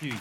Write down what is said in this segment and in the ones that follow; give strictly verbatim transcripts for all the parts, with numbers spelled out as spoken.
you.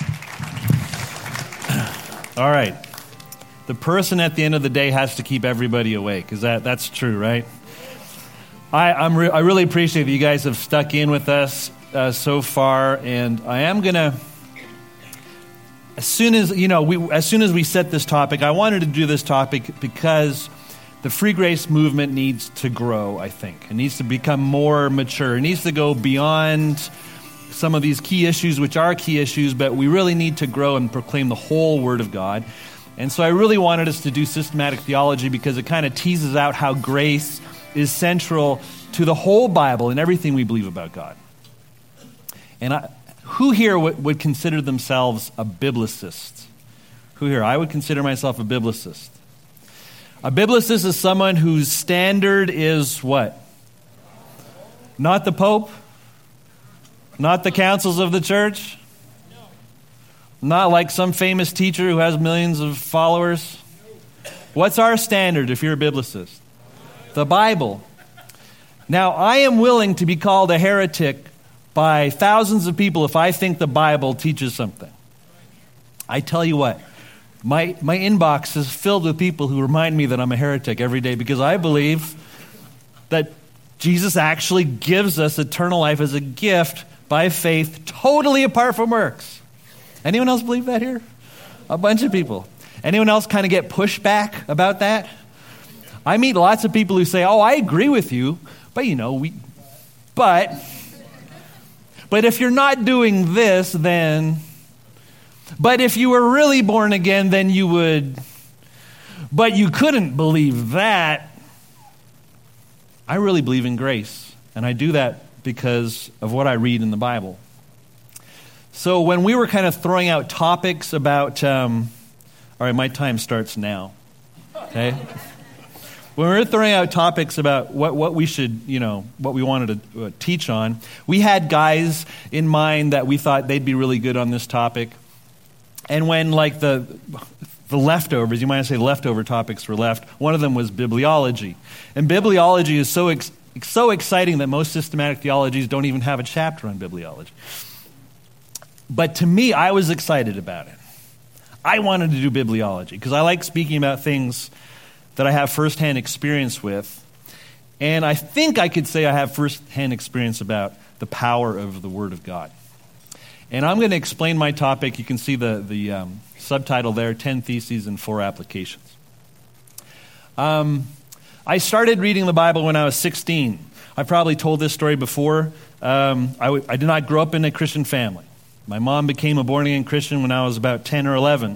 All right. The person at the end of the day has to keep everybody awake. Is that that's true, right? I I'm re- I really appreciate that you guys have stuck in with us uh, so far, and I am gonna. As soon as you know, we as soon as we set this topic, I wanted to do this topic because the free grace movement needs to grow. I think it needs to become more mature. It needs to go beyond some of these key issues, which are key issues, but we really need to grow and proclaim the whole Word of God. And so I really wanted us to do systematic theology because it kind of teases out how grace is central to the whole Bible and everything we believe about God. And I, who here would, would consider themselves a biblicist? Who here? I would consider myself a biblicist. A biblicist is someone whose standard is what? Not the Pope? Not the councils of the church? Not like some famous teacher who has millions of followers? What's our standard if you're a biblicist? The Bible. Now, I am willing to be called a heretic by thousands of people if I think the Bible teaches something. I tell you what, my, my inbox is filled with people who remind me that I'm a heretic every day because I believe that Jesus actually gives us eternal life as a gift by faith, totally apart from works. Anyone else believe that here? A bunch of people. Anyone else kind of get pushback about that? I meet lots of people who say, oh, I agree with you, but you know, we, but, but if you're not doing this, then, but if you were really born again, then you would, but you couldn't believe that. I really believe in grace, and I do that because of what I read in the Bible. So when we were kind of throwing out topics about, um, all right, my time starts now, okay? When we were throwing out topics about what, what we should, you know, what we wanted to uh, teach on, we had guys in mind that we thought they'd be really good on this topic. And when, like, the the leftovers, you might say leftover topics were left, one of them was bibliology. And bibliology is so ex- so exciting that most systematic theologies don't even have a chapter on bibliology. But to me, I was excited about it. I wanted to do bibliology because I like speaking about things that I have firsthand experience with. And I think I could say I have firsthand experience about the power of the Word of God. And I'm going to explain my topic. You can see the, the um, subtitle there, ten Theses and four Applications. Um, I started reading the Bible when I was sixteen. I've probably told this story before. Um, I, w- I did not grow up in a Christian family. My mom became a born-again Christian when I was about ten or eleven.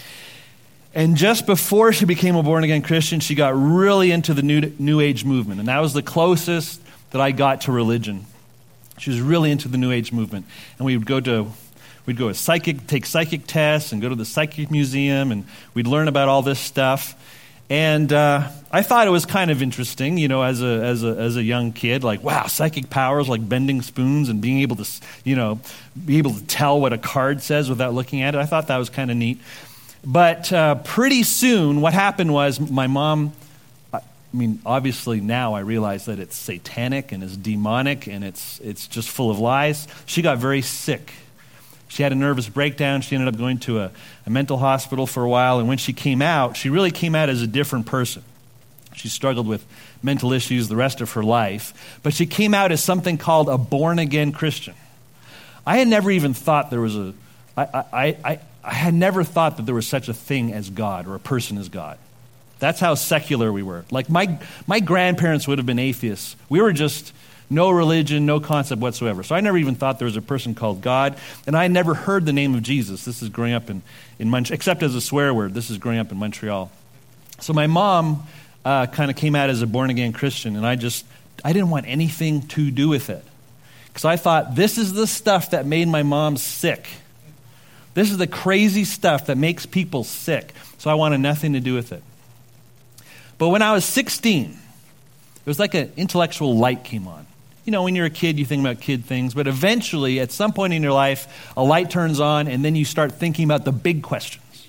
And just before she became a born-again Christian, she got really into the New, New Age movement. And that was the closest that I got to religion. She was really into the New Age movement. And we would go to, we'd go to psychic, take psychic tests and go to the psychic museum, and we'd learn about all this stuff. And uh, I thought it was kind of interesting, you know, as a as a as a young kid, like, wow, psychic powers, like bending spoons and being able to, you know, be able to tell what a card says without looking at it. I thought that was kind of neat. But uh, pretty soon, what happened was my mom, I mean, obviously now I realize that it's satanic and it's demonic and it's it's just full of lies. She got very sick. She had a nervous breakdown. She ended up going to a, a mental hospital for a while. And when she came out, she really came out as a different person. She struggled with mental issues the rest of her life. But she came out as something called a born-again Christian. I had never even thought there was a... I, I, I, I had never thought that there was such a thing as God or a person as God. That's how secular we were. Like my my grandparents would have been atheists. We were just... no religion, no concept whatsoever. So I never even thought there was a person called God, and I never heard the name of Jesus. This is growing up in, in Montreal, except as a swear word. This is growing up in Montreal. So my mom uh, kind of came out as a born-again Christian, and I just, I didn't want anything to do with it. Because I thought, this is the stuff that made my mom sick. This is the crazy stuff that makes people sick. So I wanted nothing to do with it. But when I was sixteen, it was like an intellectual light came on. You know, when you're a kid, you think about kid things, but eventually, at some point in your life, a light turns on, and then you start thinking about the big questions.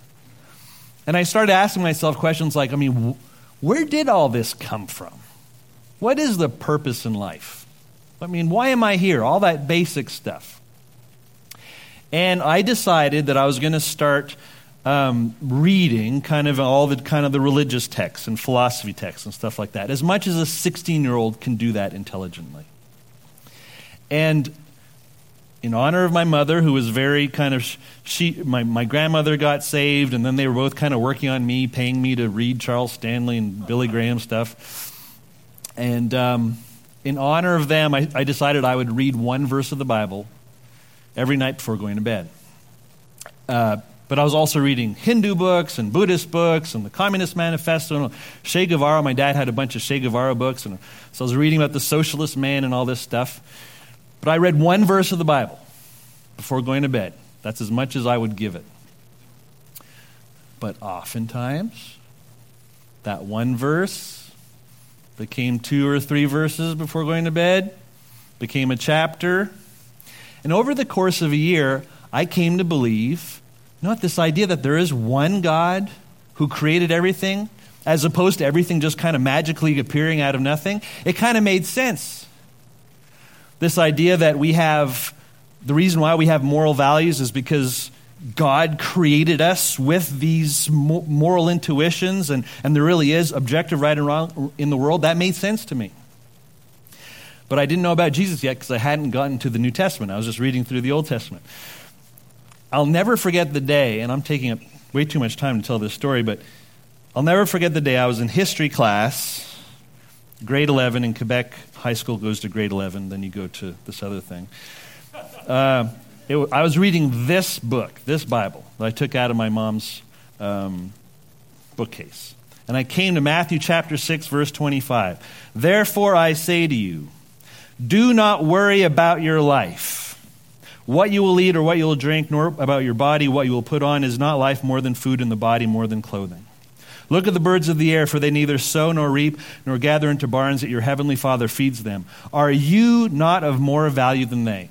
And I started asking myself questions like, I mean, where did all this come from? What is the purpose in life? I mean, why am I here? All that basic stuff. And I decided that I was going to start um, reading kind of all the kind of the religious texts and philosophy texts and stuff like that, as much as a sixteen-year-old can do that intelligently. And in honor of my mother, who was very kind of, she, my, my grandmother got saved, and then they were both kind of working on me, paying me to read Charles Stanley and Billy Graham stuff. And um, in honor of them, I, I decided I would read one verse of the Bible every night before going to bed. Uh, but I was also reading Hindu books and Buddhist books and the Communist Manifesto. And Che Guevara, my dad had a bunch of Che Guevara books, and so I was reading about the socialist man and all this stuff. But I read one verse of the Bible before going to bed. That's as much as I would give it. But oftentimes, that one verse became two or three verses before going to bed, became a chapter. And over the course of a year, I came to believe, you know what, this idea that there is one God who created everything, as opposed to everything just kind of magically appearing out of nothing, it kind of made sense. This idea that we have, the reason why we have moral values is because God created us with these moral intuitions, and, and there really is objective right and wrong in the world. That made sense to me. But I didn't know about Jesus yet because I hadn't gotten to the New Testament. I was just reading through the Old Testament. I'll never forget the day, and I'm taking up way too much time to tell this story, but I'll never forget the day I was in history class, grade eleven in Quebec. High school goes to grade eleven, then you go to this other thing. Uh, it, I was reading this book, this Bible, that I took out of my mom's um, bookcase. And I came to Matthew chapter six, verse twenty-five. Therefore I say to you, do not worry about your life, what you will eat or what you will drink, nor about your body, what you will put on. Is not life more than food, and the body more than clothing? Look at the birds of the air, for they neither sow nor reap nor gather into barns, yet your heavenly Father feeds them. Are you not of more value than they?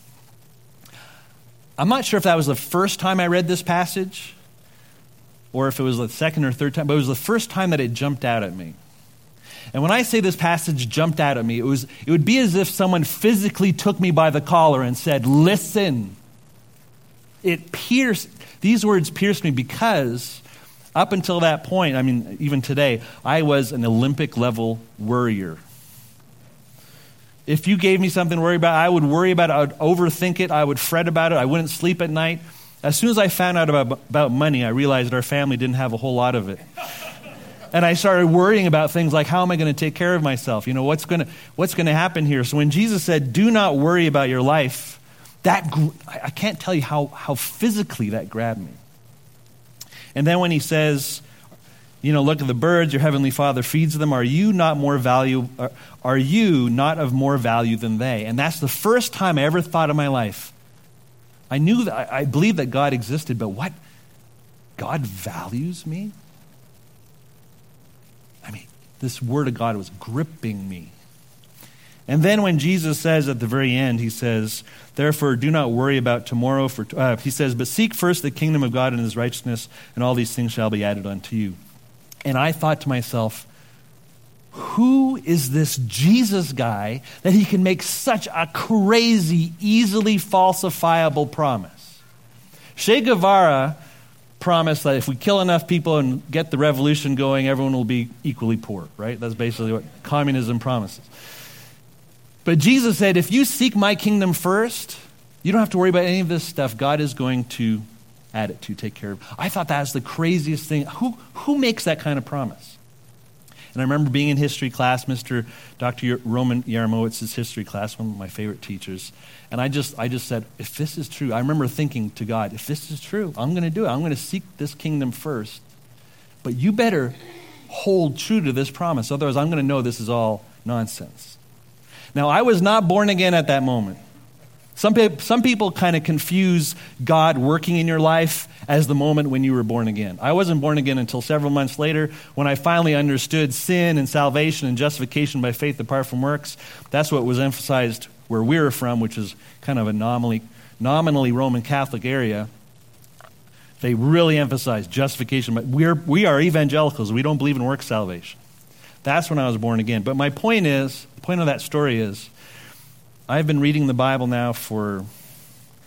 I'm not sure if that was the first time I read this passage or if it was the second or third time, but it was the first time that it jumped out at me. And when I say this passage jumped out at me, it was it would be as if someone physically took me by the collar and said, listen. It pierced, these words pierced me because up until that point, I mean, even today, I was an Olympic-level worrier. If you gave me something to worry about, I would worry about it. I would overthink it. I would fret about it. I wouldn't sleep at night. As soon as I found out about, about money, I realized our family didn't have a whole lot of it. And I started worrying about things like, how am I going to take care of myself? You know, what's going to what's going to happen here? So when Jesus said, do not worry about your life, that I can't tell you how, how physically that grabbed me. And then when he says, you know, look at the birds, your heavenly Father feeds them. Are you not more value? Are, are you not of more value than they? And that's the first time I ever thought in my life. I knew that I, I believed that God existed, but what? God values me? I mean, this word of God was gripping me. And then when Jesus says at the very end, he says, therefore, do not worry about tomorrow. For uh, He says, but seek first the kingdom of God and his righteousness, and all these things shall be added unto you. And I thought to myself, who is this Jesus guy that he can make such a crazy, easily falsifiable promise? Che Guevara promised that if we kill enough people and get the revolution going, everyone will be equally poor, right? That's basically what communism promises. But Jesus said, if you seek my kingdom first, you don't have to worry about any of this stuff. God is going to add it to, take care of it. I thought that was the craziest thing. Who, who makes that kind of promise? And I remember being in history class, Mister Doctor Roman Yaramowitz's history class, one of my favorite teachers. And I just I just said, if this is true, I remember thinking to God, if this is true, I'm going to do it. I'm going to seek this kingdom first. But you better hold true to this promise. Otherwise, I'm going to know this is all nonsense. Now, I was not born again at that moment. Some, pe- some people kind of confuse God working in your life as the moment when you were born again. I wasn't born again until several months later when I finally understood sin and salvation and justification by faith apart from works. That's what was emphasized where we were from, which is kind of a nominally, nominally Roman Catholic area. They really emphasize justification, but we're, we are evangelicals. We don't believe in works salvation. That's when I was born again. But my point is, the point of that story is, I've been reading the Bible now for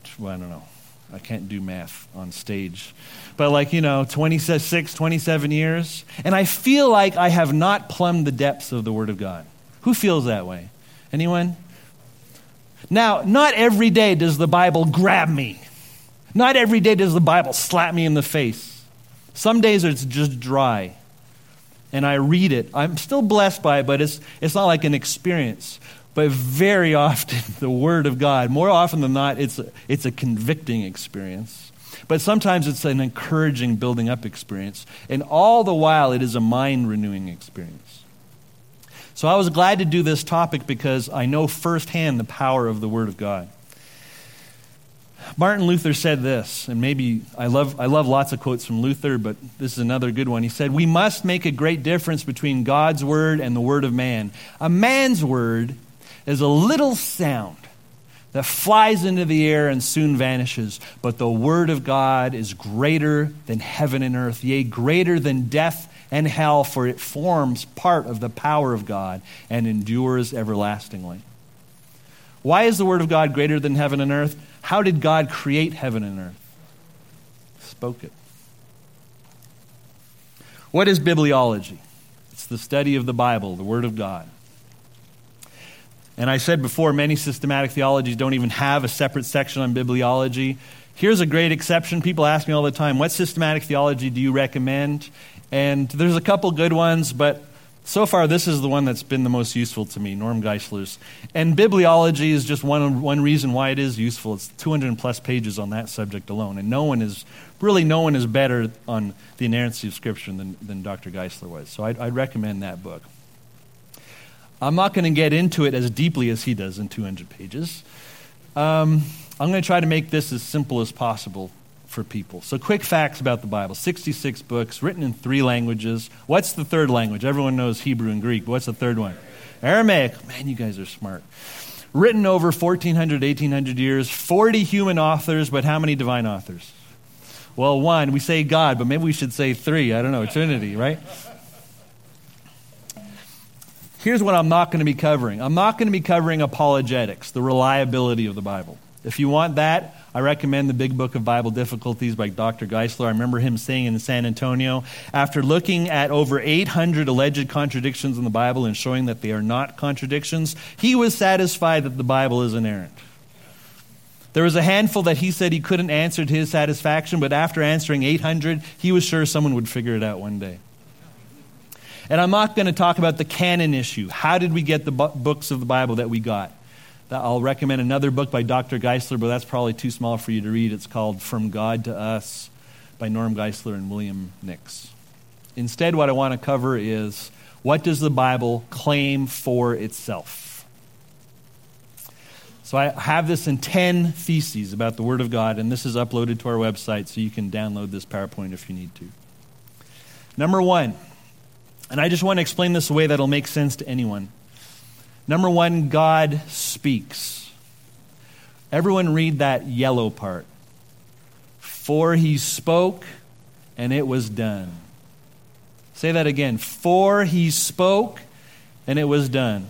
well, I don't know. I can't do math on stage. But like, you know, twenty-six, twenty-seven years. And I feel like I have not plumbed the depths of the Word of God. Who feels that way? Anyone? Now, not every day does the Bible grab me. Not every day does the Bible slap me in the face. Some days it's just dry. And I read it. I'm still blessed by it, but it's it's not like an experience. But very often, the Word of God, more often than not, it's a, it's a convicting experience. But sometimes it's an encouraging, building up experience. And all the while, it is a mind-renewing experience. So I was glad to do this topic because I know firsthand the power of the Word of God. Martin Luther said this, and maybe I love I love lots of quotes from Luther, but this is another good one. He said, "We must make a great difference between God's word and the word of man. A man's word is a little sound that flies into the air and soon vanishes, but the word of God is greater than heaven and earth, yea, greater than death and hell, for it forms part of the power of God and endures everlastingly." Why is the word of God greater than heaven and earth? How did God create heaven and earth? Spoke it. What is bibliology? It's the study of the Bible, the Word of God. And I said before, many systematic theologies don't even have a separate section on bibliology. Here's a great exception. People ask me all the time, what systematic theology do you recommend? And there's a couple good ones, but so far, this is the one that's been the most useful to me, Norm Geisler's. And bibliology is just one one reason why it is useful. It's two hundred plus pages on that subject alone. And no one is, really no one is better on the inerrancy of Scripture than, than Doctor Geisler was. So I'd, I'd recommend that book. I'm not going to get into it as deeply as he does in two hundred pages. Um, I'm going to try to make this as simple as possible for people. So quick facts about the Bible. sixty-six books, written in three languages. What's the third language? Everyone knows Hebrew and Greek, but what's the third one? Aramaic. Man, you guys are smart. Written over fourteen hundred, eighteen hundred years. forty human authors, but how many divine authors? Well, one. We say God, but maybe we should say three. I don't know. Trinity, right? Here's what I'm not going to be covering. I'm not going to be covering apologetics, the reliability of the Bible. If you want that, I recommend the Big Book of Bible Difficulties by Doctor Geisler. I remember him saying in San Antonio, after looking at over eight hundred alleged contradictions in the Bible and showing that they are not contradictions, he was satisfied that the Bible is inerrant. There was a handful that he said he couldn't answer to his satisfaction, but after answering eight hundred, he was sure someone would figure it out one day. And I'm not going to talk about the canon issue. How did we get the bu- books of the Bible that we got? I'll recommend another book by Doctor Geisler, but that's probably too small for you to read. It's called From God to Us by Norm Geisler and William Nix. Instead, what I want to cover is, what does the Bible claim for itself? So I have this in ten theses about the Word of God, and this is uploaded to our website, so you can download this PowerPoint if you need to. Number one, and I just want to explain this a way that'll make sense to anyone. Number one, God speaks. Everyone read that yellow part. For he spoke, and it was done. Say that again. For he spoke, and it was done.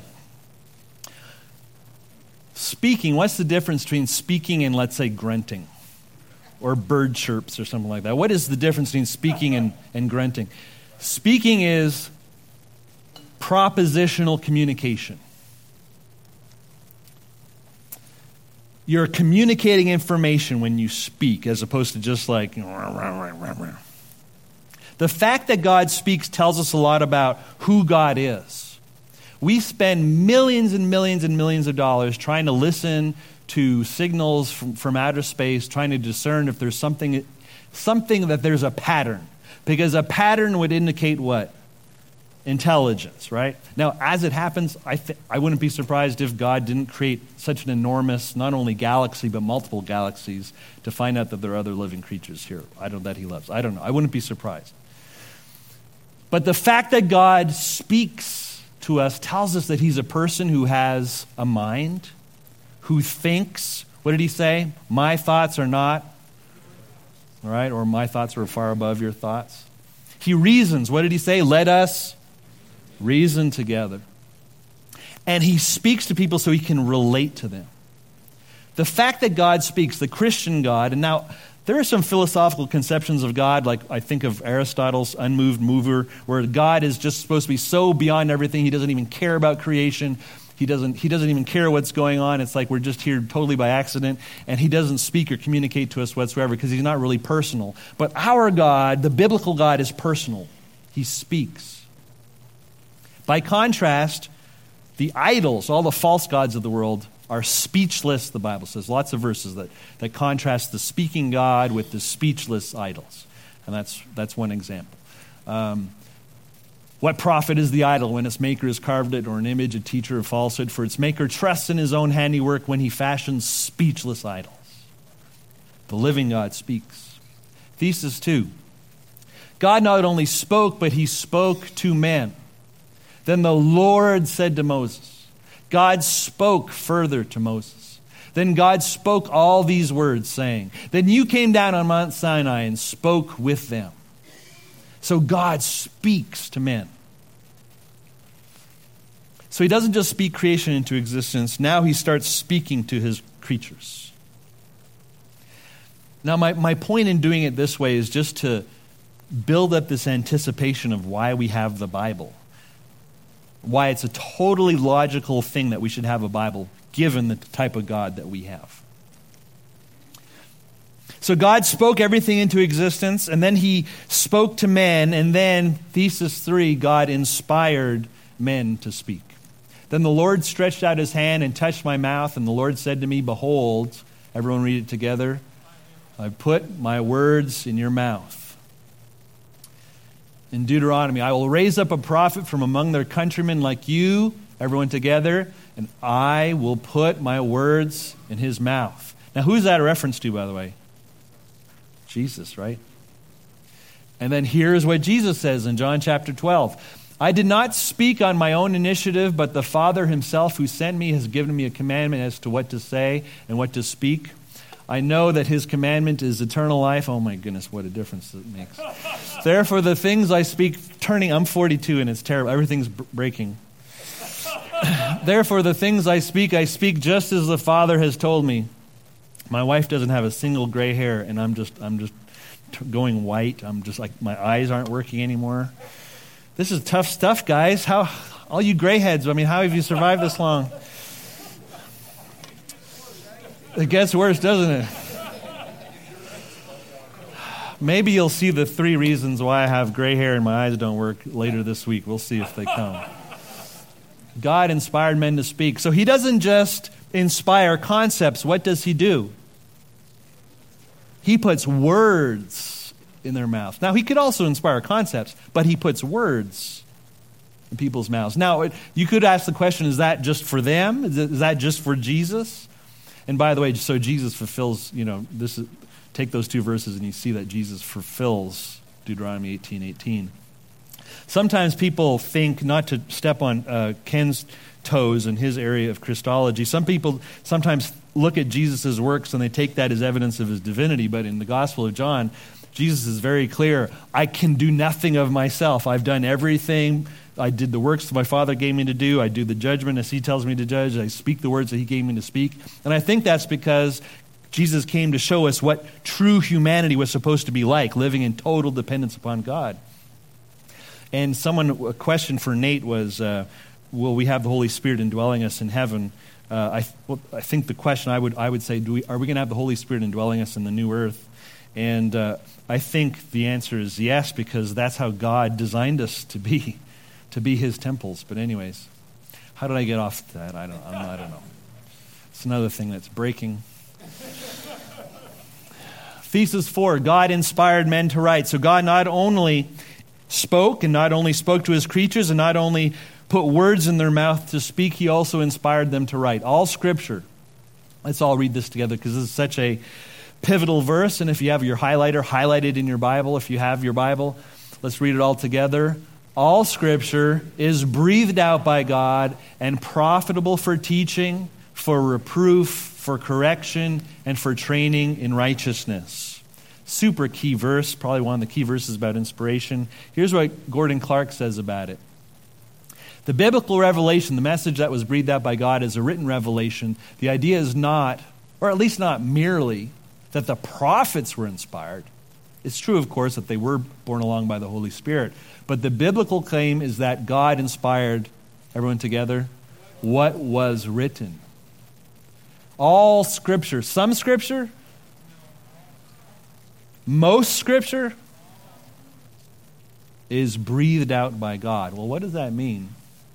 Speaking, what's the difference between speaking and, let's say, grunting? Or bird chirps or something like that. What is the difference between speaking and, and grunting? Speaking is propositional communication. You're communicating information when you speak, as opposed to just like... The fact that God speaks tells us a lot about who God is. We spend millions and millions and millions of dollars trying to listen to signals from, from outer space, trying to discern if there's something, something that there's a pattern. Because a pattern would indicate what? Intelligence, right? Now, as it happens, I th- I wouldn't be surprised if God didn't create such an enormous, not only galaxy, but multiple galaxies to find out that there are other living creatures here. I don't know that he loves. I don't know. I wouldn't be surprised. But the fact that God speaks to us tells us that he's a person who has a mind, who thinks. What did he say? My thoughts are not, all right, or my thoughts are far above your thoughts. He reasons. What did he say? Let us reason together. And he speaks to people so he can relate to them. The fact that God speaks, the Christian God, and now there are some philosophical conceptions of God, like I think of Aristotle's unmoved mover, where God is just supposed to be so beyond everything, he doesn't even care about creation. He doesn't, he doesn't even care what's going on. It's like we're just here totally by accident, and he doesn't speak or communicate to us whatsoever because he's not really personal. But our God, the biblical God, is personal. He speaks. By contrast, the idols, all the false gods of the world, are speechless, the Bible says. Lots of verses that, that contrast the speaking God with the speechless idols. And that's that's one example. Um, what profit is the idol when its maker has carved it, or an image, a teacher of falsehood? For its maker trusts in his own handiwork when he fashions speechless idols. The living God speaks. Thesis two. God not only spoke, but he spoke to men. Then the Lord said to Moses. God spoke further to Moses. Then God spoke all these words, saying, Then you came down on Mount Sinai and spoke with them. So God speaks to men. So he doesn't just speak creation into existence. Now he starts speaking to his creatures. Now my, my point in doing it this way is just to build up this anticipation of why we have the Bible. Why it's a totally logical thing that we should have a Bible, given the type of God that we have. So God spoke everything into existence, and then he spoke to men, and then, thesis three, God inspired men to speak. Then the Lord stretched out his hand and touched my mouth, and the Lord said to me, Behold, everyone read it together, I put my words in your mouth. In Deuteronomy, I will raise up a prophet from among their countrymen like you, everyone together, and I will put my words in his mouth. Now, who's that a reference to, by the way? Jesus, right? And then here's what Jesus says in John chapter twelve. I did not speak on my own initiative, but the Father himself who sent me has given me a commandment as to what to say and what to speak. I know that his commandment is eternal life. Oh my goodness, what a difference it makes. Therefore, the things I speak, turning, I'm forty-two and it's terrible. Everything's b- breaking. Therefore, the things I speak, I speak just as the Father has told me. My wife doesn't have a single gray hair, and I'm just, I'm just t- going white. I'm just like, my eyes aren't working anymore. This is tough stuff, guys. How, all you gray heads, I mean, how have you survived this long? It gets worse, doesn't it? Maybe you'll see the three reasons why I have gray hair and my eyes don't work later this week. We'll see if they come. God inspired men to speak. So he doesn't just inspire concepts. What does he do? He puts words in their mouth. Now, he could also inspire concepts, but he puts words in people's mouths. Now, you could ask the question, is that just for them? Is that just for Jesus? And by the way, so Jesus fulfills, you know, this is, take those two verses and you see that Jesus fulfills Deuteronomy eighteen eighteen. Sometimes people think, not to step on uh, Ken's toes in his area of Christology, some people sometimes look at Jesus' works and they take that as evidence of his divinity, but in the Gospel of John, Jesus is very clear, I can do nothing of myself. I've done everything. I did the works that my Father gave me to do. I do the judgment as he tells me to judge. I speak the words that he gave me to speak. And I think that's because Jesus came to show us what true humanity was supposed to be like, living in total dependence upon God. And someone, a question for Nate was, uh, will we have the Holy Spirit indwelling us in heaven? Uh, I, well, I think the question I would I would say, do we, are we going to have the Holy Spirit indwelling us in the new earth? And uh, I think the answer is yes, because that's how God designed us to be, to be his temples. But anyways, how did I get off that? I don't, I'm, I don't know. It's another thing that's breaking. Thesis four, God inspired men to write. So God not only spoke and not only spoke to his creatures and not only put words in their mouth to speak, he also inspired them to write. All Scripture. Let's all read this together because this is such a pivotal verse. And if you have your highlighter, highlight it in your Bible. If you have your Bible, let's read it all together. All Scripture is breathed out by God and profitable for teaching, for reproof, for correction, and for training in righteousness. Super key verse, probably one of the key verses about inspiration. Here's what Gordon Clark says about it. The biblical revelation, the message that was breathed out by God, is a written revelation. The idea is not, or at least not merely that the prophets were inspired. It's true, of course, that they were borne along by the Holy Spirit. But the biblical claim is that God inspired, everyone together, what was written. All Scripture. Some Scripture? Most Scripture is breathed out by God. Well, what does that mean?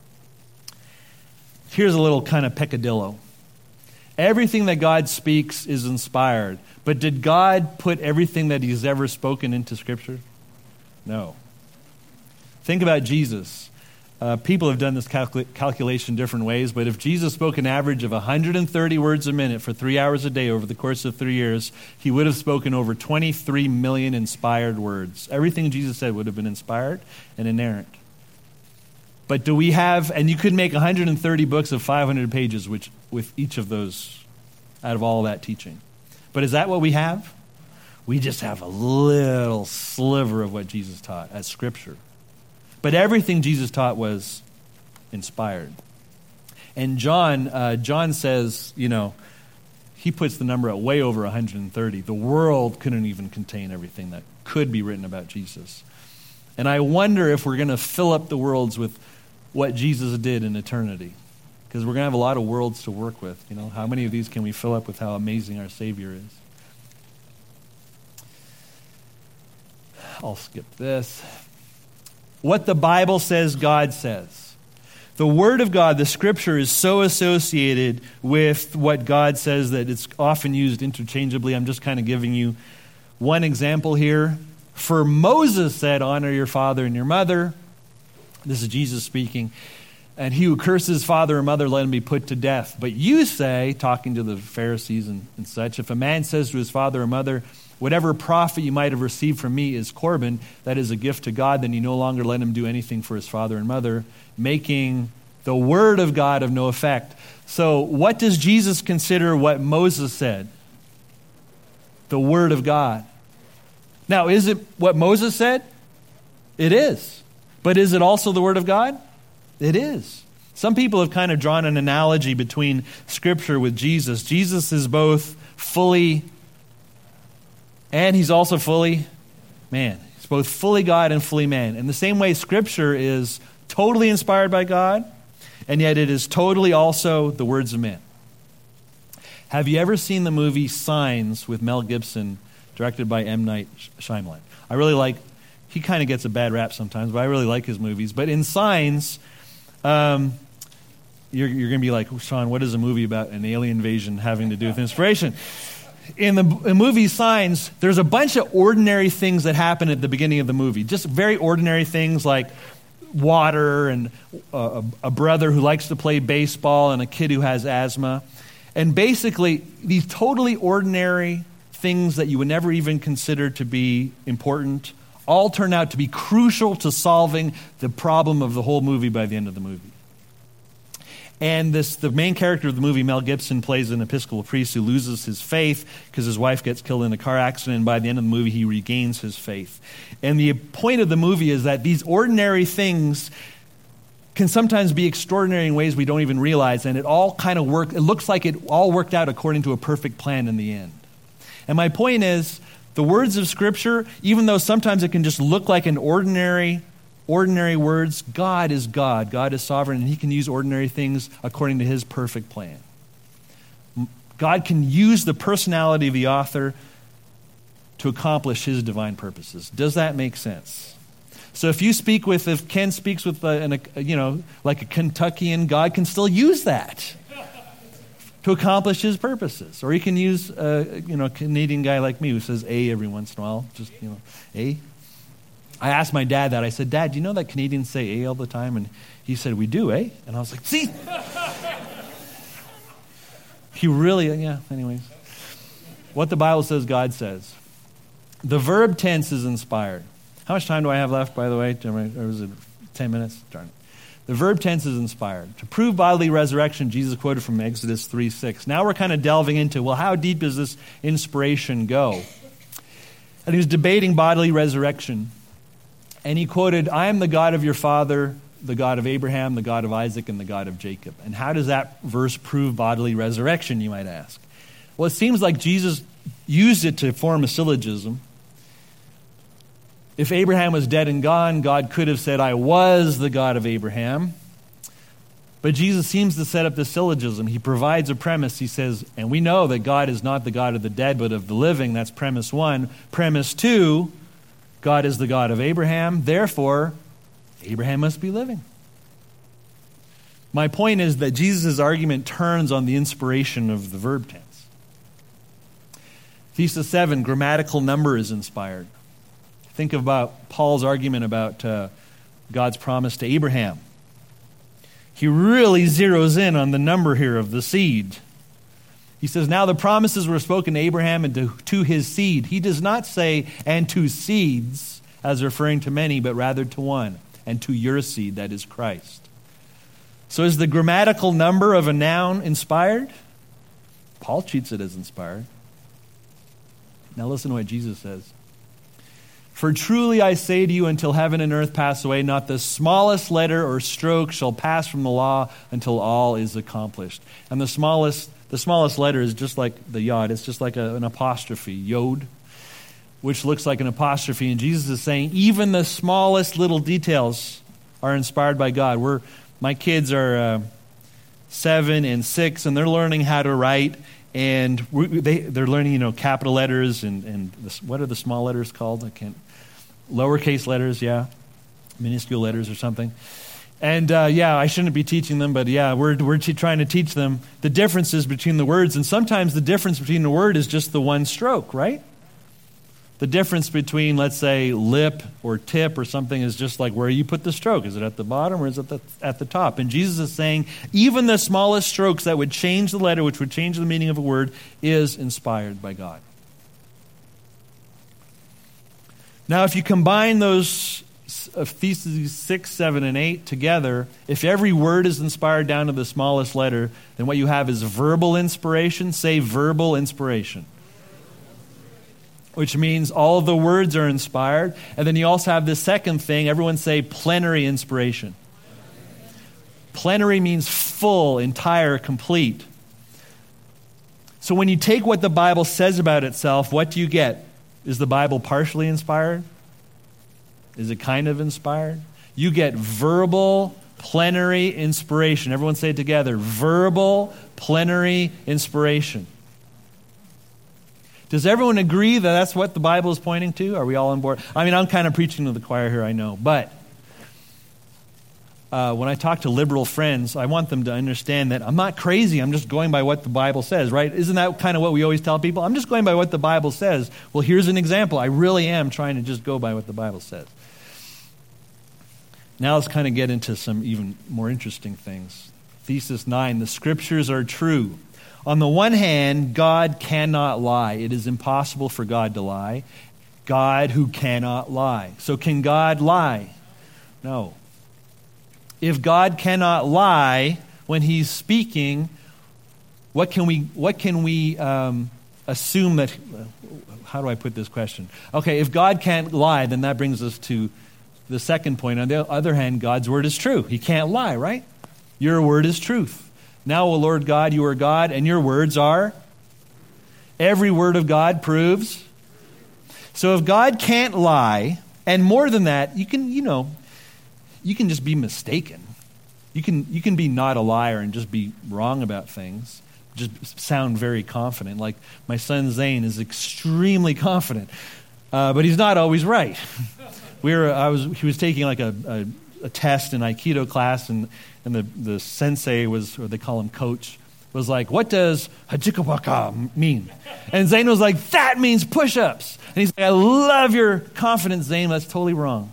Here's a little kind of peccadillo. Everything that God speaks is inspired. But did God put everything that he's ever spoken into Scripture? No. Think about Jesus. Uh, people have done this calcul- calculation different ways, but if Jesus spoke an average of one hundred thirty words a minute for three hours a day over the course of three years, he would have spoken over twenty-three million inspired words. Everything Jesus said would have been inspired and inerrant. But do we have, and you could make one hundred thirty books of five hundred pages which, with each of those, out of all of that teaching. But is that what we have? We just have a little sliver of what Jesus taught as Scripture. But everything Jesus taught was inspired. And John, uh, John says, you know, he puts the number at way over one hundred thirty. The world couldn't even contain everything that could be written about Jesus. And I wonder if we're going to fill up the worlds with what Jesus did in eternity. Because we're going to have a lot of worlds to work with. You know, how many of these can we fill up with how amazing our Savior is? I'll skip this. What the Bible says, God says. The Word of God, the Scripture, is so associated with what God says that it's often used interchangeably. I'm just kind of giving you one example here. For Moses said, honor your father and your mother. This is Jesus speaking. And he who curses father or mother, let him be put to death. But you say, talking to the Pharisees and, and such, if a man says to his father or mother, whatever profit you might have received from me is Corban, that is a gift to God, then you no longer let him do anything for his father and mother, making the word of God of no effect. So what does Jesus consider what Moses said? The word of God. Now, is it what Moses said? It is. But is it also the word of God? It is. Some people have kind of drawn an analogy between Scripture with Jesus. Jesus is both fully, and he's also fully man. He's both fully God and fully man. In the same way, Scripture is totally inspired by God, and yet it is totally also the words of men. Have you ever seen the movie Signs with Mel Gibson, directed by M. Night Shyamalan? I really like, he kind of gets a bad rap sometimes, but I really like his movies. But in Signs, um, you're, you're going to be like, Sean, what is a movie about an alien invasion having to do with inspiration? In the in movie Signs, there's a bunch of ordinary things that happen at the beginning of the movie. Just very ordinary things like water and a, a brother who likes to play baseball and a kid who has asthma. And basically, these totally ordinary things that you would never even consider to be important all turn out to be crucial to solving the problem of the whole movie by the end of the movie. And this, the main character of the movie, Mel Gibson, plays an Episcopal priest who loses his faith because his wife gets killed in a car accident, and by the end of the movie, he regains his faith. And the point of the movie is that these ordinary things can sometimes be extraordinary in ways we don't even realize, and it all kind of work. It looks like it all worked out according to a perfect plan in the end. And my point is, the words of Scripture, even though sometimes it can just look like an ordinary, ordinary words, God is God. God is sovereign, and he can use ordinary things according to his perfect plan. God can use the personality of the author to accomplish his divine purposes. Does that make sense? So if you speak with, if Ken speaks with, a, an, a, you know, like a Kentuckian, God can still use that to accomplish his purposes. Or he can use a, you know, a Canadian guy like me who says A every once in a while, just, you know, A. I asked my dad that. I said, Dad, do you know that Canadians say A all the time? And he said, we do, eh? And I was like, see? He really, yeah, anyways. What the Bible says, God says. The verb tense is inspired. How much time do I have left, by the way? Or was it ten minutes? Darn it. The verb tense is inspired. To prove bodily resurrection, Jesus quoted from Exodus three six. Now we're kind of delving into, well, how deep does this inspiration go? And he was debating bodily resurrection. And he quoted, I am the God of your father, the God of Abraham, the God of Isaac, and the God of Jacob. And how does that verse prove bodily resurrection, you might ask? Well, it seems like Jesus used it to form a syllogism. If Abraham was dead and gone, God could have said, I was the God of Abraham. But Jesus seems to set up the syllogism. He provides a premise. He says, and we know that God is not the God of the dead, but of the living. That's premise one. Premise two, God is the God of Abraham. Therefore, Abraham must be living. My point is that Jesus' argument turns on the inspiration of the verb tense. Thesis seven, grammatical number is inspired. Think about Paul's argument about uh, God's promise to Abraham. He really zeroes in on the number here of the seed. He says, now the promises were spoken to Abraham and to, to his seed. He does not say, and to seeds, as referring to many, but rather to one, and to your seed, that is Christ. So is the grammatical number of a noun inspired? Paul treats it as inspired. Now listen to what Jesus says. For truly I say to you, until heaven and earth pass away, not the smallest letter or stroke shall pass from the law until all is accomplished. And the smallest, the smallest letter is just like the yod. It's just like a, an apostrophe, yod, which looks like an apostrophe. And Jesus is saying, even the smallest little details are inspired by God. We're, my kids are uh, seven and six, and they're learning how to write. And we, they, they're learning, you know, capital letters and, and this, what are the small letters called? I can't. Lowercase letters, yeah. Minuscule letters or something. And, uh, yeah, I shouldn't be teaching them, but, yeah, we're, we're t- trying to teach them the differences between the words. And sometimes the difference between the word is just the one stroke, right? The difference between, let's say, lip or tip or something is just like where you put the stroke. Is it at the bottom or is it at the, at the top? And Jesus is saying even the smallest strokes that would change the letter, which would change the meaning of a word, is inspired by God. Now, if you combine those theses six, seven, and eight together, if every word is inspired down to the smallest letter, then what you have is verbal inspiration. Say verbal inspiration. Which means all of the words are inspired. And then you also have this second thing. Everyone say plenary inspiration. Plenary means full, entire, complete. So when you take what the Bible says about itself, what do you get? Is the Bible partially inspired? Is it kind of inspired? You get verbal, plenary inspiration. Everyone say it together. Verbal, plenary inspiration. Does everyone agree that that's what the Bible is pointing to? Are we all on board? I mean, I'm kind of preaching to the choir here, I know. But uh, when I talk to liberal friends, I want them to understand that I'm not crazy. I'm just going by what the Bible says, right? Isn't that kind of what we always tell people? I'm just going by what the Bible says. Well, here's an example. I really am trying to just go by what the Bible says. Now let's kind of get into some even more interesting things. Thesis nine, the Scriptures are true. On the one hand, God cannot lie. It is impossible for God to lie. God who cannot lie. So can God lie? No. If God cannot lie when he's speaking, what can we what can we um, assume that, how do I put this question? Okay, if God can't lie, then that brings us to the second point. On the other hand, God's word is true. He can't lie, right? Your word is truth. Now, O Lord God, you are God, and your words are? Every word of God proves. So if God can't lie, and more than that, you can, you know, you can just be mistaken. You can you can be not a liar and just be wrong about things. Just sound very confident. Like my son Zane is extremely confident, uh, but he's not always right. we were I was he was taking like a, a, a test in Aikido class, and and the, the sensei was, or they call him coach, was like, what does hachikawaka mean? And Zane was like, that means push-ups. And he's like, I love your confidence, Zane. That's totally wrong.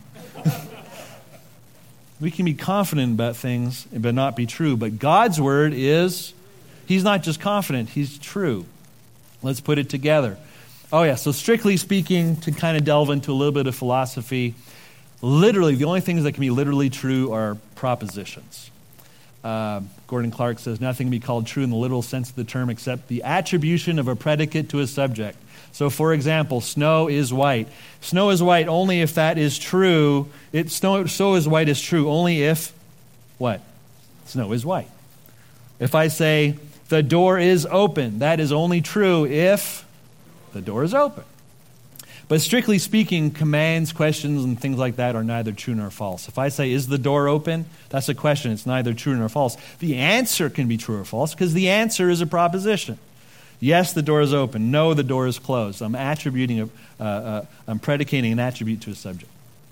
We can be confident about things but not be true. But God's word is, he's not just confident, he's true. Let's put it together. Oh yeah, so strictly speaking, to kind of delve into a little bit of philosophy, literally, the only things that can be literally true are propositions. Uh, Gordon Clark says, nothing can be called true in the literal sense of the term except the attribution of a predicate to a subject. So, for example, snow is white. Snow is white only if that is true. It, snow, so is white is true only if, what? Snow is white. If I say, The door is open. That is only true if the door is open. But strictly speaking, commands, questions, and things like that are neither true nor false. If I say, is the door open? That's a question. It's neither true nor false. The answer can be true or false because the answer is a proposition. Yes, the door is open. No, the door is closed. I'm attributing, a, uh, uh, I'm predicating an attribute to a subject.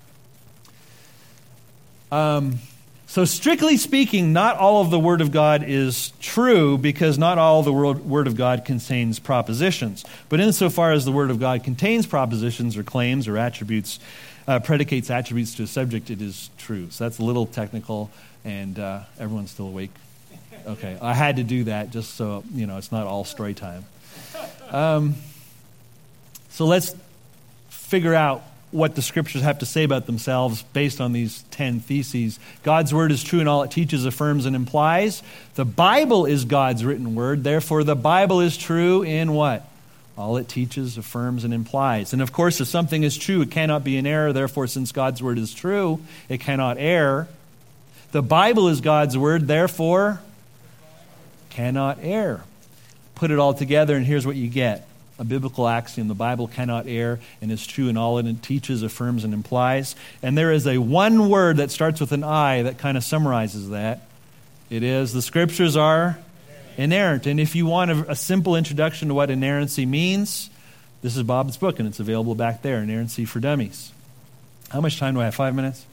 Um, so strictly speaking, not all of the Word of God is true because not all the Word of God contains propositions. But insofar as the Word of God contains propositions or claims or attributes, uh, predicates attributes to a subject, it is true. So that's a little technical, and uh, everyone's still awake. Okay, I had to do that just so, you know, it's not all story time. Um, so let's figure out what the Scriptures have to say about themselves based on these ten theses. God's Word is true in all it teaches, affirms, and implies. The Bible is God's written Word. Therefore, the Bible is true in what? All it teaches, affirms, and implies. And of course, if something is true, it cannot be an error. Therefore, since God's Word is true, it cannot err. The Bible is God's Word. Therefore, cannot err. Put it all together, and here's what you get. A biblical axiom: the Bible cannot err and is true in all it teaches, affirms, and implies. And there is a one word that starts with an I that kind of summarizes that. It is, the Scriptures are inerrant. And if you want a, a simple introduction to what inerrancy means, this is Bob's book, and it's available back there, Inerrancy for Dummies. How much time do I have? Five minutes?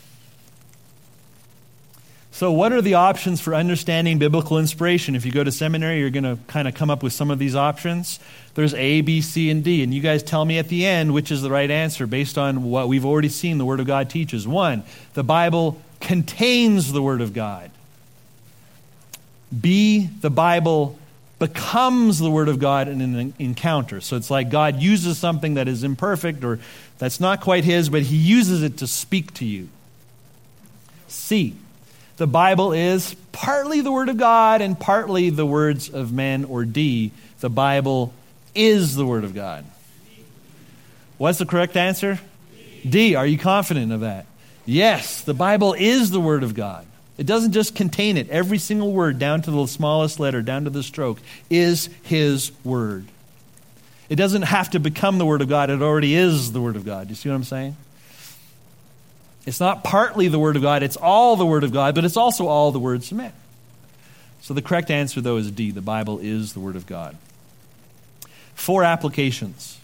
So what are the options for understanding biblical inspiration? If you go to seminary, you're going to kind of come up with some of these options. There's A, B, C, and D. And you guys tell me at the end which is the right answer based on what we've already seen the Word of God teaches. One, the Bible contains the Word of God. B, the Bible becomes the Word of God in an encounter. So it's like God uses something that is imperfect or that's not quite His, but He uses it to speak to you. C, the Bible is partly the Word of God and partly the words of men. Or D, the Bible is the Word of God. What's the correct answer? D. Are you confident of that? Yes, the Bible is the Word of God. It doesn't just contain it. Every single word, down to the smallest letter, down to the stroke, is His Word. It doesn't have to become the Word of God. It already is the Word of God. You see what I'm saying? It's not partly the Word of God, it's all the Word of God, but it's also all the words of men. So the correct answer, though, is D. The Bible is the Word of God. Four applications.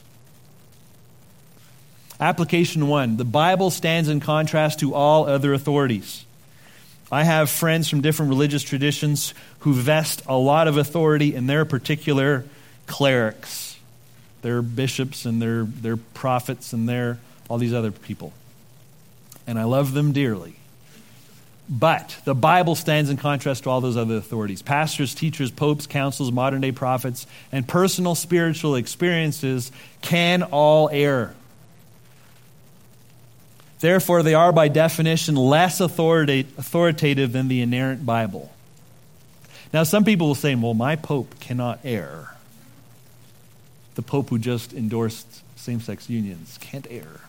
Application one, the Bible stands in contrast to all other authorities. I have friends from different religious traditions who vest a lot of authority in their particular clerics, their bishops and their, their prophets and their all these other people. And I love them dearly. But the Bible stands in contrast to all those other authorities. Pastors, teachers, popes, councils, modern-day prophets, and personal spiritual experiences can all err. Therefore, they are by definition less authoritative than the inerrant Bible. Now, some people will say, well, my pope cannot err. The pope who just endorsed same-sex unions can't err.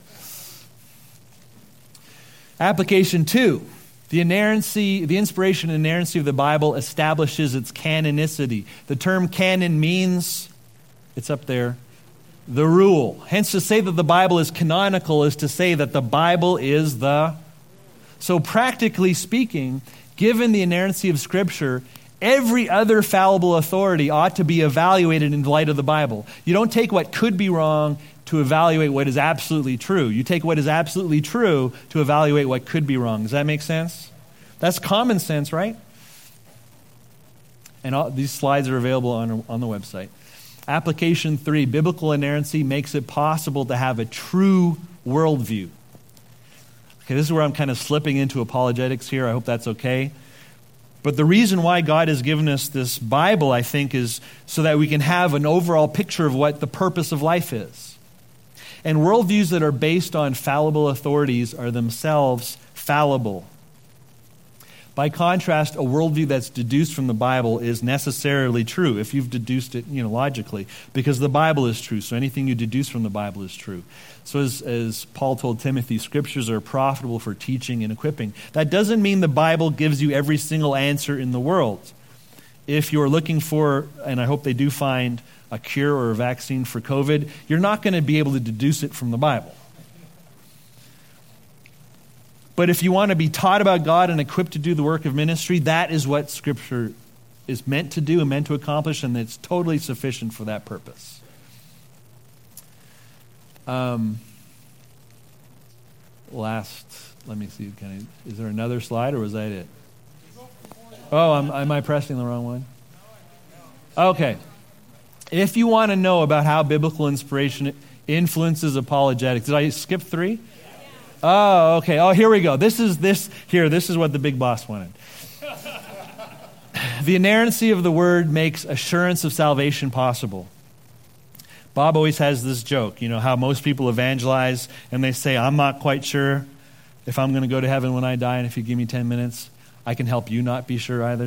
Application two, the inerrancy, the inspiration and inerrancy of the Bible establishes its canonicity. The term canon means, it's up there, the rule. Hence, to say that the Bible is canonical is to say that the Bible is the... So practically speaking, given the inerrancy of Scripture, every other fallible authority ought to be evaluated in light of the Bible. You don't take what could be wrong to evaluate what is absolutely true. You take what is absolutely true to evaluate what could be wrong. Does that make sense? That's common sense, right? And all, these slides are available on, on the website. Application three, biblical inerrancy makes it possible to have a true worldview. Okay, this is where I'm kind of slipping into apologetics here. I hope that's okay. But the reason why God has given us this Bible, I think, is so that we can have an overall picture of what the purpose of life is. And worldviews that are based on fallible authorities are themselves fallible. By contrast, a worldview that's deduced from the Bible is necessarily true, if you've deduced it, you know, logically, because the Bible is true. So anything you deduce from the Bible is true. So as, as Paul told Timothy, Scriptures are profitable for teaching and equipping. That doesn't mean the Bible gives you every single answer in the world. if you're looking for, and I hope they do find, a cure or a vaccine for COVID, you're not going to be able to deduce it from the Bible. But if you want to be taught about God and equipped to do the work of ministry, that is what Scripture is meant to do and meant to accomplish, and it's totally sufficient for that purpose. Um, last, let me see, can I, is there another slide or was that it? Oh, I'm, am I pressing the wrong one? Okay. If you want to know about how biblical inspiration influences apologetics, did I skip three? Oh, okay. Oh, here we go. This is this here. This is what the big boss wanted. The inerrancy of the word makes assurance of salvation possible. Bob always has this joke, you know, how most people evangelize and they say, I'm not quite sure if I'm going to go to heaven when I die, and if you give me ten minutes, I can help you not be sure either.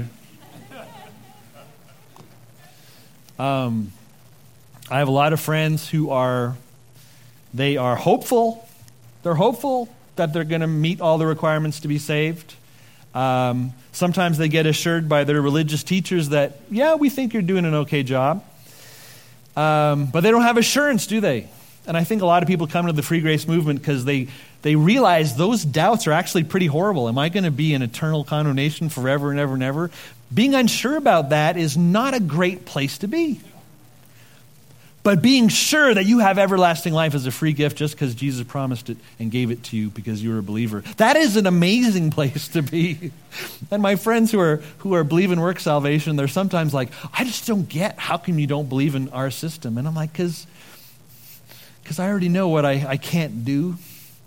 Um, I have a lot of friends who are, they are hopeful. They're hopeful that they're going to meet all the requirements to be saved. Um, sometimes they get assured by their religious teachers that, yeah, we think you're doing an okay job. Um, but they don't have assurance, do they? And I think a lot of people come to the free grace movement because they, they realize those doubts are actually pretty horrible. Am I going to be in eternal condemnation forever and ever and ever? Being unsure about that is not a great place to be. But being sure that you have everlasting life as a free gift just because Jesus promised it and gave it to you because you were a believer, that is an amazing place to be. And my friends who are who are believe in work salvation, they're sometimes like, I just don't get, how come you don't believe in our system? And I'm like, because because I already know what I, I can't do.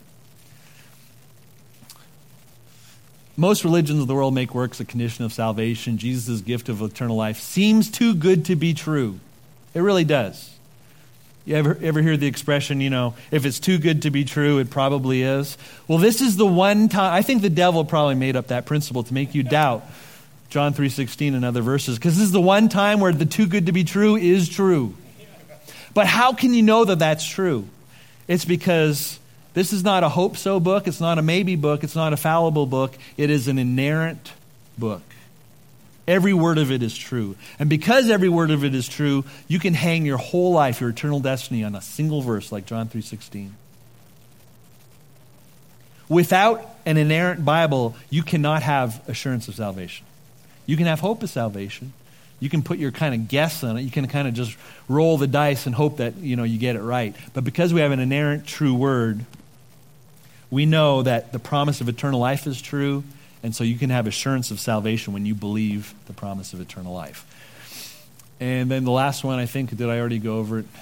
Most religions of the world make works a condition of salvation. Jesus' gift of eternal life seems too good to be true. It really does. You ever, ever hear the expression, you know, if it's too good to be true, it probably is? Well, this is the one time, I think the devil probably made up that principle to make you doubt John three sixteen and other verses, because this is the one time where the too good to be true is true. But how can you know that that's true? It's because this is not a hope so book, it's not a maybe book, it's not a fallible book, it is an inerrant book. Every word of it is true. And because every word of it is true, you can hang your whole life, your eternal destiny, on a single verse like John three sixteen. Without an inerrant Bible, you cannot have assurance of salvation. You can have hope of salvation. You can put your kind of guess on it. You can kind of just roll the dice and hope that, you know, you get it right. But because we have an inerrant true word, we know that the promise of eternal life is true. And so you can have assurance of salvation when you believe the promise of eternal life. And then the last one, I think, did I already go over it?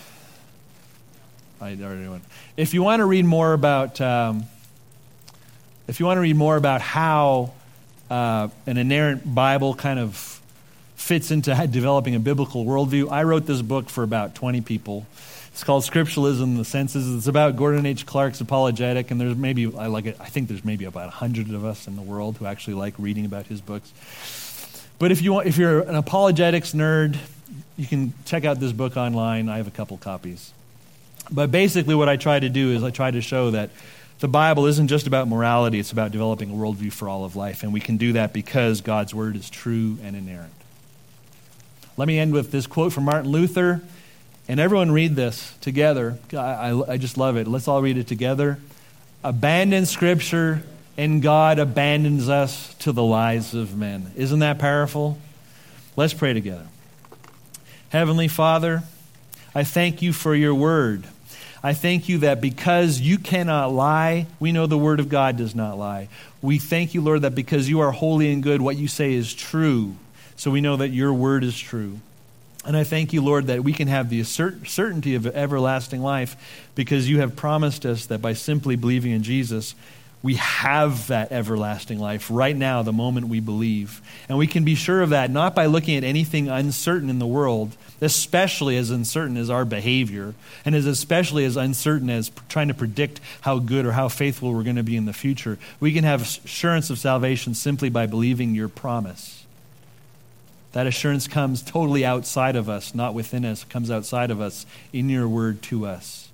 I already went. If you want to read more about, um, if you want to read more about how uh, an inerrant Bible kind of fits into developing a biblical worldview, I wrote this book for about twenty people. It's called Scripturalism, The Senses. It's about Gordon H. Clark's apologetic, and there's maybe, I like it, I think there's maybe about a hundred of us in the world who actually like reading about his books. But if you want, if you're an apologetics nerd, you can check out this book online. I have a couple copies. But basically what I try to do is I try to show that the Bible isn't just about morality, it's about developing a worldview for all of life, and we can do that because God's word is true and inerrant. Let me end with this quote from Martin Luther. And everyone read this together. I, I, I just love it. Let's all read it together. Abandon Scripture, and God abandons us to the lies of men. Isn't that powerful? Let's pray together. Heavenly Father, I thank you for your word. I thank you that because you cannot lie, we know the word of God does not lie. We thank you, Lord, that because you are holy and good, what you say is true. So we know that your word is true. And I thank you, Lord, that we can have the certainty of everlasting life because you have promised us that by simply believing in Jesus, we have that everlasting life right now, the moment we believe. And we can be sure of that not by looking at anything uncertain in the world, especially as uncertain as our behavior, and as especially as uncertain as trying to predict how good or how faithful we're going to be in the future. We can have assurance of salvation simply by believing your promise. That assurance comes totally outside of us, not within us. It comes outside of us in your word to us.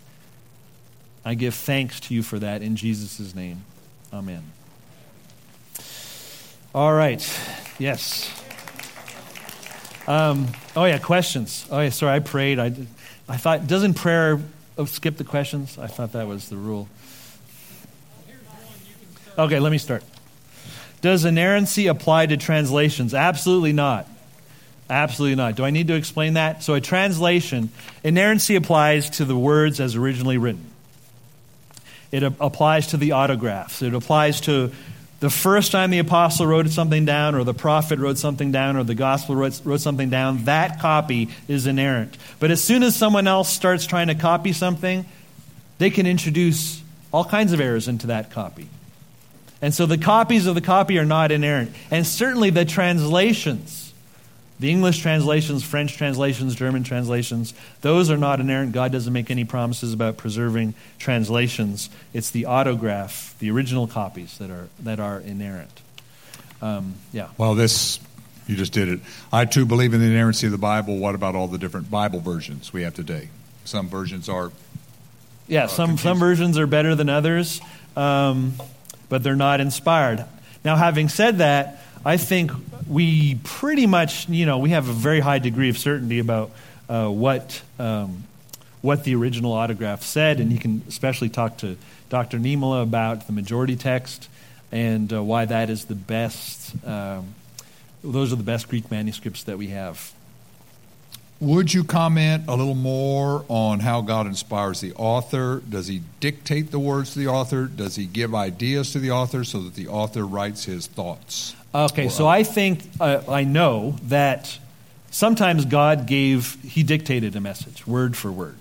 I give thanks to you for that in Jesus' name. Amen. All right. Yes. Um, oh, yeah, questions. Oh, yeah, sorry, I prayed. I, I thought, doesn't prayer oh, skip the questions? I thought that was the rule. Okay, let me start. Does inerrancy apply to translations? Absolutely not. Absolutely not. Do I need to explain that? So a translation, inerrancy applies to the words as originally written. It a- applies to the autographs. It applies to the first time the apostle wrote something down, or the prophet wrote something down, or the gospel wrote, wrote something down. That copy is inerrant. But as soon as someone else starts trying to copy something, they can introduce all kinds of errors into that copy. And so the copies of the copy are not inerrant. And certainly the translations, the English translations, French translations, German translations, those are not inerrant. God doesn't make any promises about preserving translations. It's the autograph, the original copies that are that are inerrant. Um, yeah. Well, this, you just did it. I too believe in the inerrancy of the Bible. What about all the different Bible versions we have today? Some versions are Yeah, uh, some, confusing. some versions are better than others, um, but they're not inspired. Now, having said that, I think we pretty much, you know, we have a very high degree of certainty about uh, what um, what the original autograph said, and you can especially talk to Doctor Niemela about the majority text and uh, why that is the best. Um, those are the best Greek manuscripts that we have. Would you comment a little more on how God inspires the author? Does he dictate the words to the author? Does he give ideas to the author so that the author writes his thoughts? Okay, so I think, uh, I know that sometimes God gave, he dictated a message, word for word.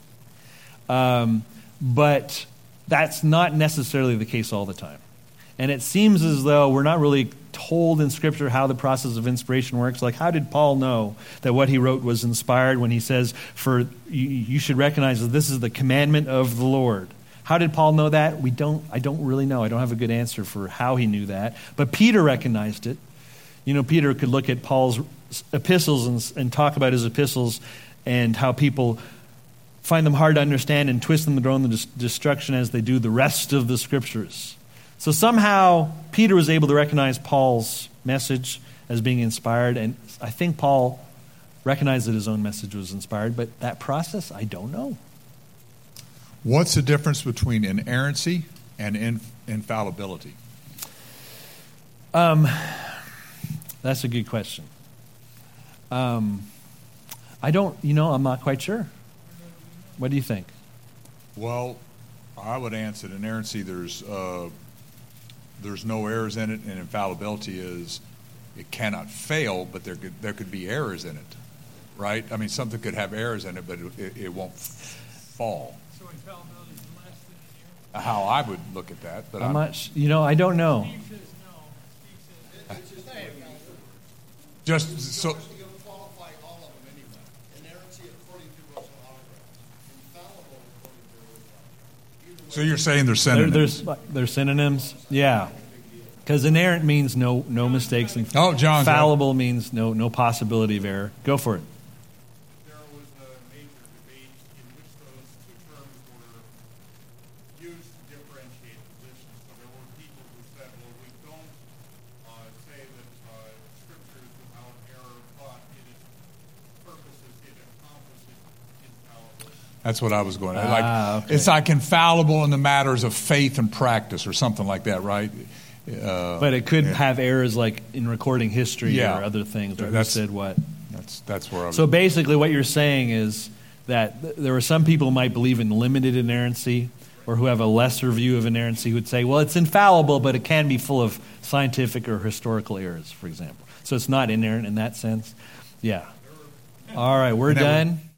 Um, but that's not necessarily the case all the time. And it seems as though we're not really told in Scripture how the process of inspiration works. Like, how did Paul know that what he wrote was inspired when he says, "For you, you should recognize that this is the commandment of the Lord"? How did Paul know that? We don't. I don't really know. I don't have a good answer for how he knew that. But Peter recognized it. You know, Peter could look at Paul's epistles and, and talk about his epistles and how people find them hard to understand and twist them to their own destruction as they do the rest of the Scriptures. So somehow Peter was able to recognize Paul's message as being inspired, and I think Paul recognized that his own message was inspired, but that process, I don't know. What's the difference between inerrancy and in, infallibility? Um, that's a good question. Um, I don't, you know, I'm not quite sure. What do you think? Well, I would answer inerrancy, there's uh, there's no errors in it, and infallibility is it cannot fail, but there could there could be errors in it, right? I mean, something could have errors in it, but it, it won't fall. So infallibility is less than inerrancy? How I would look at that, but I'm I'm, not, sh- you know, I don't know. Steve says no. Steve says it's just infallibility. just so. You're going to qualify all of them anyway. Inerrancy according to Russell autograph. Infallible according to Russell autograph. So you're saying they're There, synonyms? there's there's synonyms, yeah. Because inerrant means no no mistakes, and Oh, John, go. fallible means no no possibility of error. Go for it. There was a major debate in which those two terms were used to differentiate positions. So there were people who said, well, we don't uh, say that uh, Scripture is without error, but it is purposes, it accomplishes infallibility. That's what I was going. Ah, Like okay. it's like infallible in the matters of faith and practice, or something like that, right? Uh, But it could yeah. have errors like in recording history Yeah. or other things, or who That's- said what. That's that's where I was. So basically what you're saying is that th- there are some people who might believe in limited inerrancy, or who have a lesser view of inerrancy, who would say, well, it's infallible, but it can be full of scientific or historical errors, for example. So it's not inerrant in that sense. Yeah. All right, we're And then we- done.